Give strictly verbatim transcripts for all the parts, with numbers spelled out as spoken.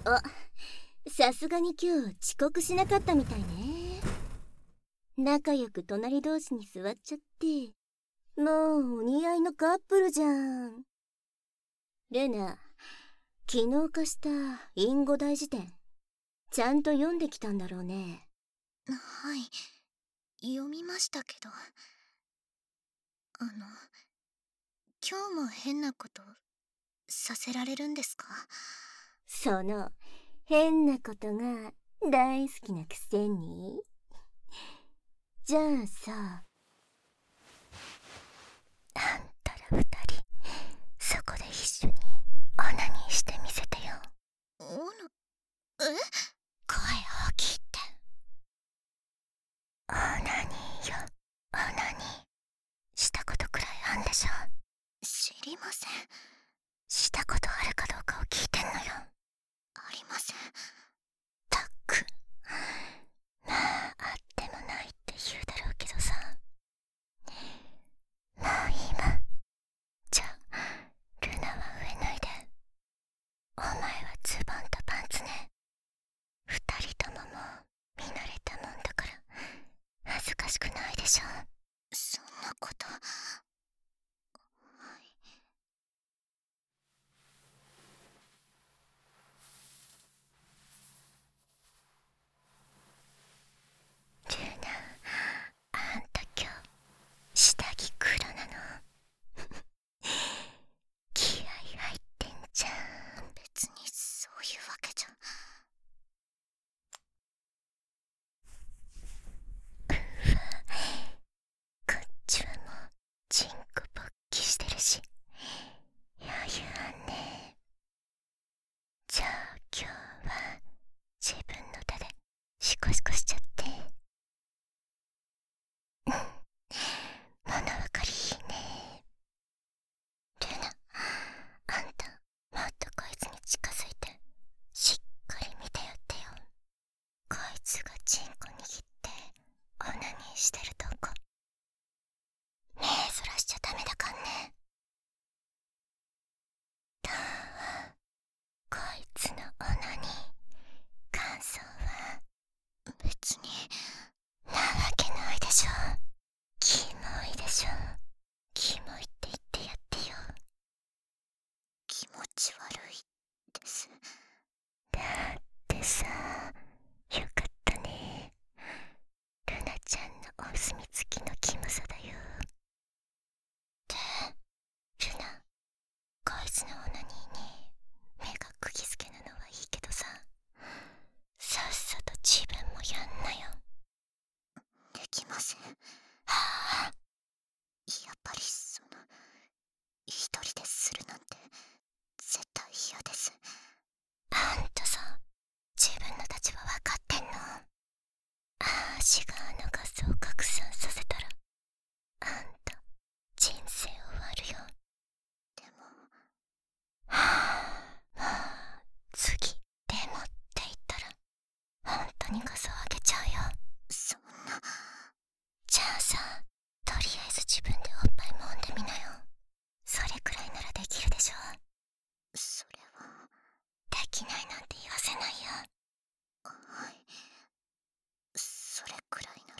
あ、さすがに今日遅刻しなかったみたいね。仲良く隣同士に座っちゃって、もうお似合いのカップルじゃん。ルナ、昨日貸したインゴ大辞典、ちゃんと読んできたんだろうね。 はい、読みましたけど、あの、今日も変なことさせられるんですか？ その変なことが大好きなくせに。じゃあさ、あんたら二人そこで一緒にオナニーしてみせてよ。 オナ、え？ 声大きいって。オナニーよ、オナニー。したことくらいあんでしょ。 知りません。 したことあるかどうかを聞いてんのよ。 ありません。 たっく、まああってもないって言うだろうけどさ。もういいわ。じゃあルナは上脱いで。お前はズボンとパンツね。二人とももう見慣れたもんだから恥ずかしくないでしょ。 そんなこと。 ルナ、あんた今日下着黒なの。気合入ってんじゃん。 別にそういうわけじゃ。 こっちはもうチンコ勃起してるし余裕あんね。じゃあ今日は自分の手でシコシコしちゃって。うん、物分かりいいね。ルナ、あんたもっとこいつに近づいてしっかり見てやってよ。こいつがチンコ握ってオナニーしてるとこ目そらしちゃダメだかんね。どう？こいつのオナニー感想は？ 別に。 なわけないでしょ。キモいでしょ。キモいって言ってやってよ。 気持ち悪いです。 だってさ、よかったね。ルナちゃんのお墨付きのキモさだよ。で、ルナ、こいつのオナニーに目が釘付けなのはいいけどさ、さっさと自分もやんなよ。 できません。 はあ、 やっぱりその一人でするなんて絶対嫌です。 あんたさ、自分の立場分かってんの？あーしがあの画像を拡散させたらあんた人生終わるよ。 でもはあ、もう次でもって言ったら本当に画像あげちゃうよ。 そんな。 じゃあさ、とりあえず自分でおっぱい揉んでみなよ。それくらいならできるでしょ。 それは。 できないなんて言わせないよ。 はい、それくらいなら。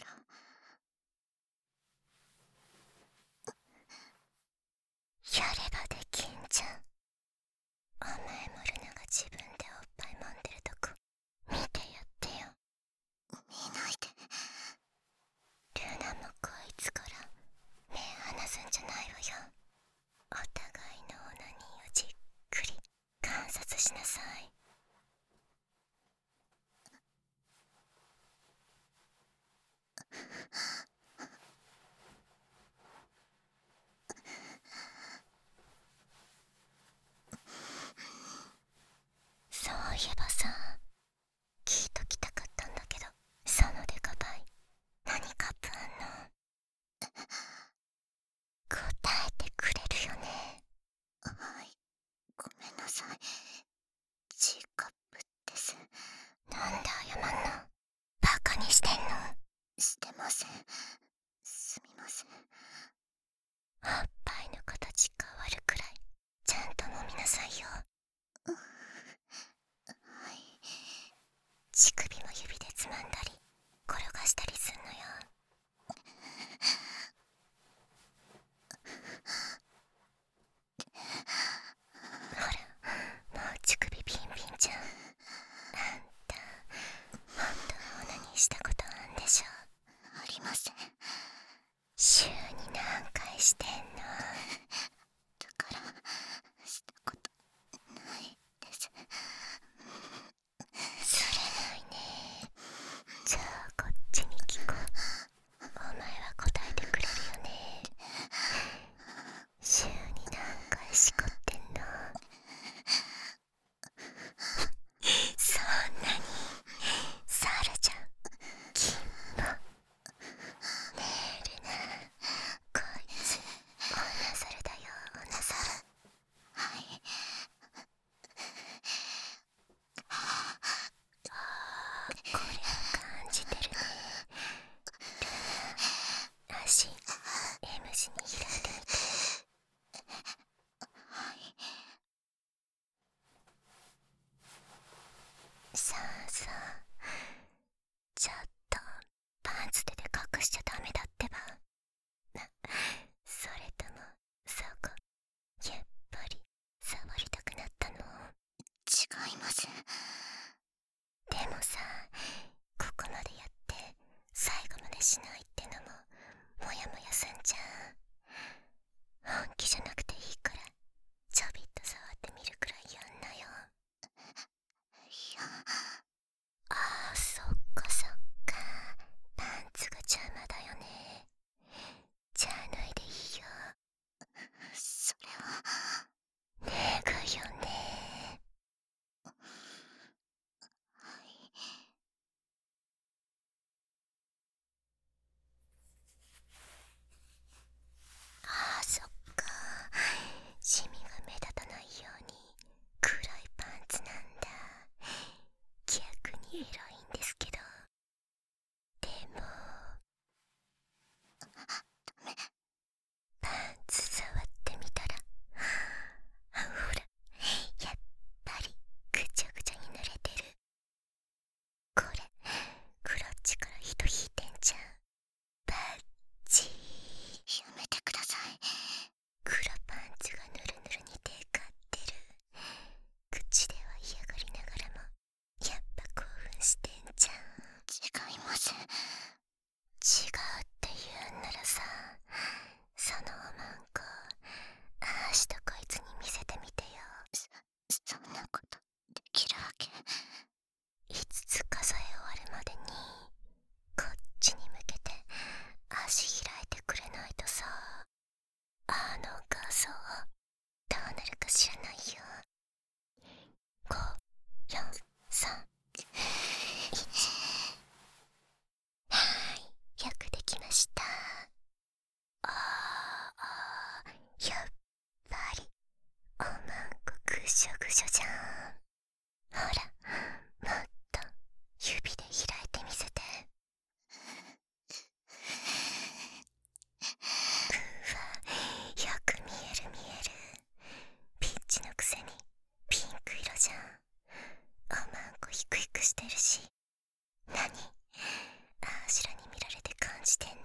やればできんじゃん。お前もルナが自分でおっぱい揉んでるとこ見てやってよ。 見ないで。 ルナもこいつから目離すんじゃないわよ。お互いのオナニーをじっくり観察しなさい。そういえばさ、聞いときたかったんだけど、そのデカバイ何カップあんの？答えてくれるよね。 はい、ごめんなさい。G カップです。 なんで謝んの？バカにしてんの？ してません。すみません。 おっぱいの形変わるくらいちゃんと揉みなさいよ。 はい。 しょぐしょじゃん。ほら、もっと指で開いてみせて。うわ、よく見える見える。ピッチのくせにピンク色じゃん。おまんこひくひくしてるし。なに、あーしらに見られて感じてんの？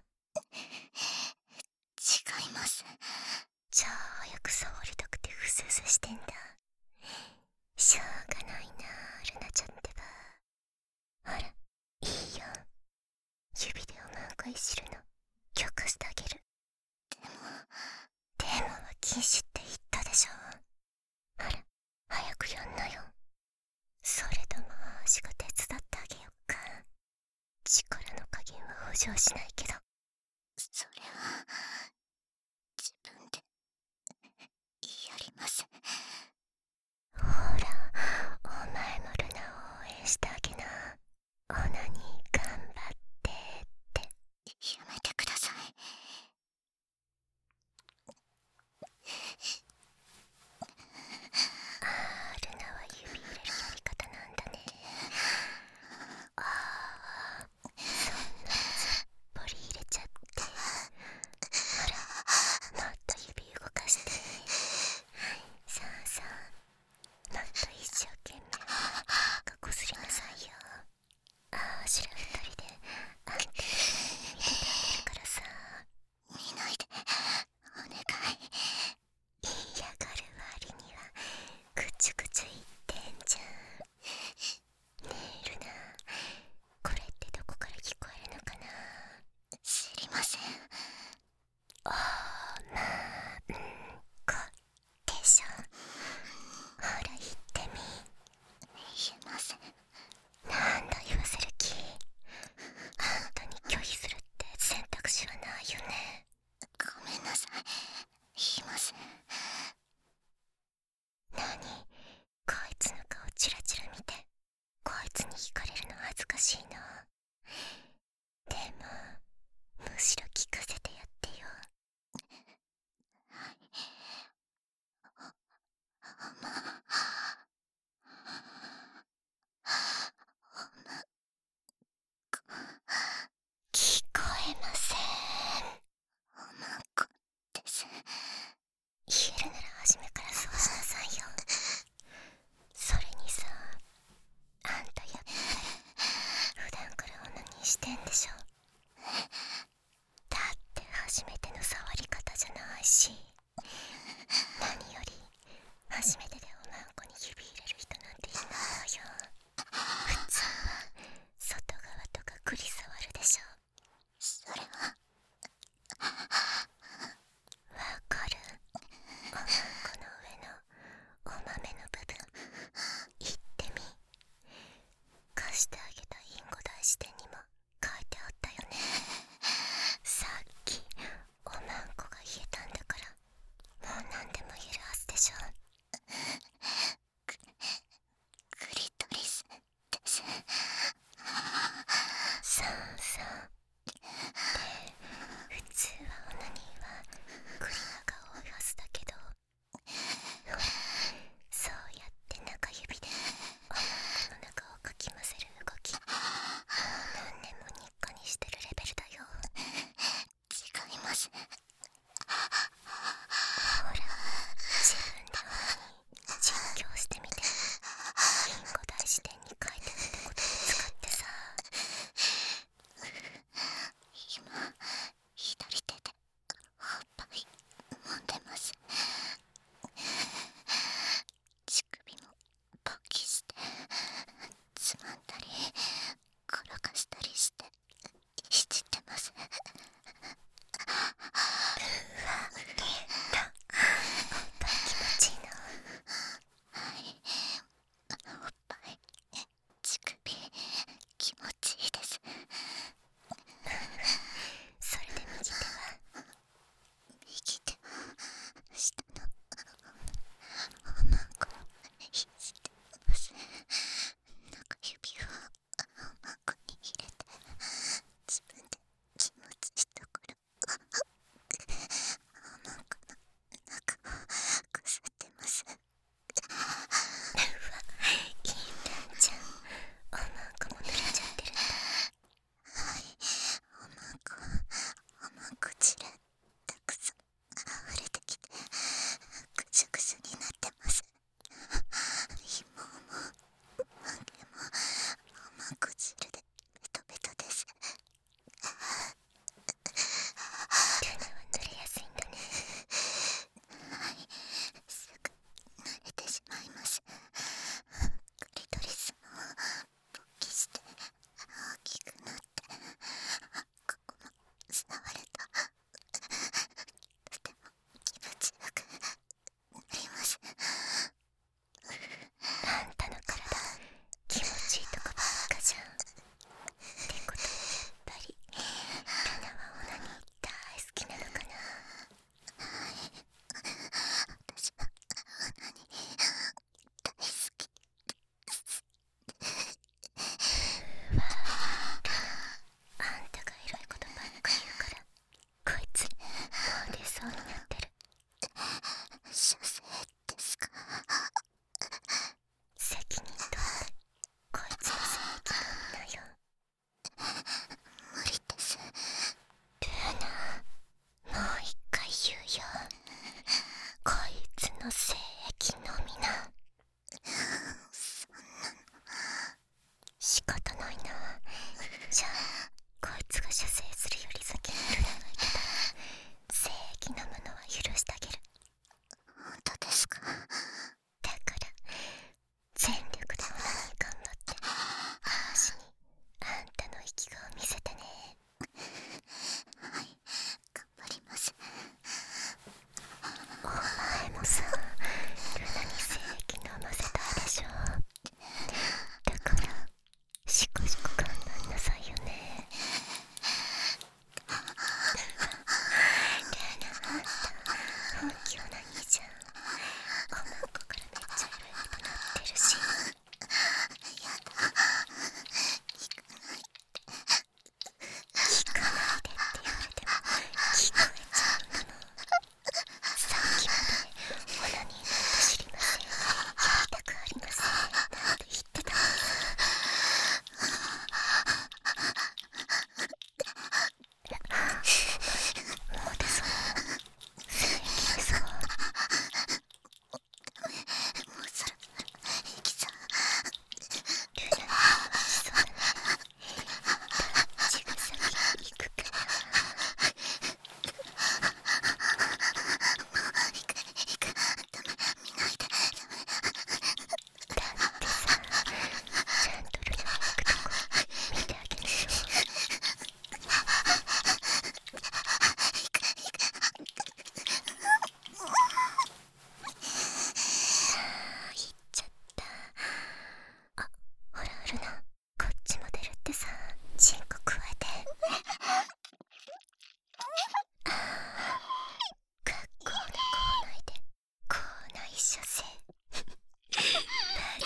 違います。 じゃあ早く触りたくてふすふすしてんだ。しょうがないな、ルナちゃんってば。ほら、いいよ。指でおまんこいじるの許可してあげる。 でもでもは禁止って言ったでしょ。ほら、早くやんなよ。それともあーしが手伝ってあげよっか。力の加減は補助しないけど。 それは自分でやります。 ほら、お前もルナを応援してあげな。オナニー頑張ってって。 やめてください。 あー、ルナは指入れるやり方なんだね。ああ、そんなにずっぽり入れちゃって。ほら、もっと指動かして。さあさあ、もっと一生懸命かこすりなさいよ。あーしら二人であんたの見ててあげるからさ。 見ないでお願い。 嫌がる割にはぐちゅぐちゅ言ってんじゃん。ねえルナ、これってどこから聞こえるのかな？ 知りません。 おまんこでしょ。ほら言ってみ。 言えません。 なんだ言わせる気？あんたに拒否するって選択肢はないよね。 ごめんなさい。言いません。 なに、こいつの顔チラチラ見てこいつに惹かれるの恥ずかしいの？でもむしろ聞かせてやってよ。 はい。おまおま聞こえません。 おまんこです。 言えるなら初めからそうしなさいよ。それにさ、あんたやっぱり普段からオナニーしてんでしょ。だって初めての触り方じゃないし。何より初めてでおまんこに指入れる人なんていないわよ。普通は外側とかグリ触るでしょ。 それはわかる？おまんこの上のお豆の部分言ってみ。貸してあげたインゴ大辞典にも書いてあったよね。さっきおまんこが言えたんだからもう何でも言えるはずでしょ。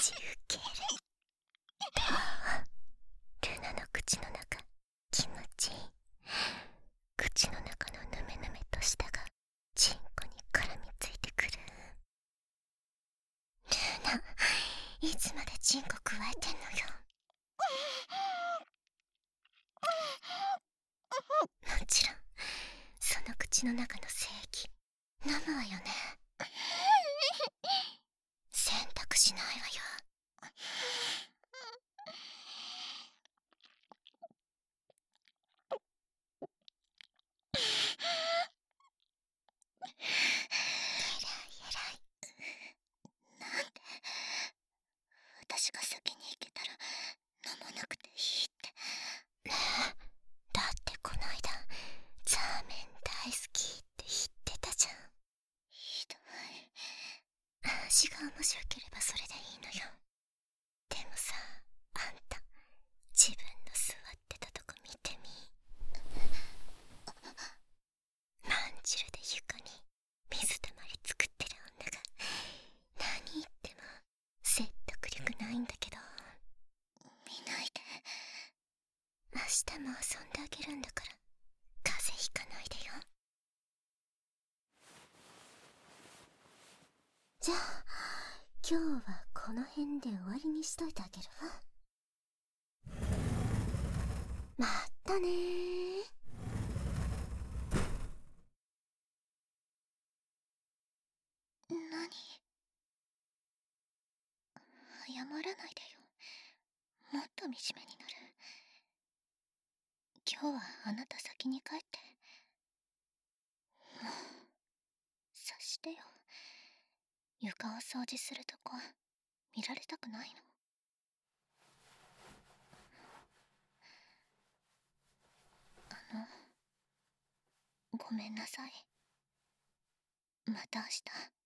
ち受ける。ルナの口の中気持ちいい。口の中のヌメヌメとしたがチンコに絡みついてくる。ルナ、いつまでチンコくわえてんのよ。もちろんその口の中の精液飲むわよね。選択しないわよ。えらいえらい。 なんで私が先に行けたら飲まなくていいって。 ねえ、だってこないだザーメン大好きって言ってたじゃん。 ひどい。 味が面白ければそれでいいのよ。でもさ、あんた自分の座ってたとこ見てみ。まんじるで床に水たまり作ってる女が何言っても説得力ないんだけど。 見ないで。 明日も遊んであげるんだから風邪ひかないでよ。じゃあ今日はこの辺で終わりにしといてあげるわ。まったねー。 何？謝らないでよ。もっと惨めになる。今日はあなた先に帰って。もう察してよ。床を掃除するとこ見られたくないの。あのごめんなさい。また明日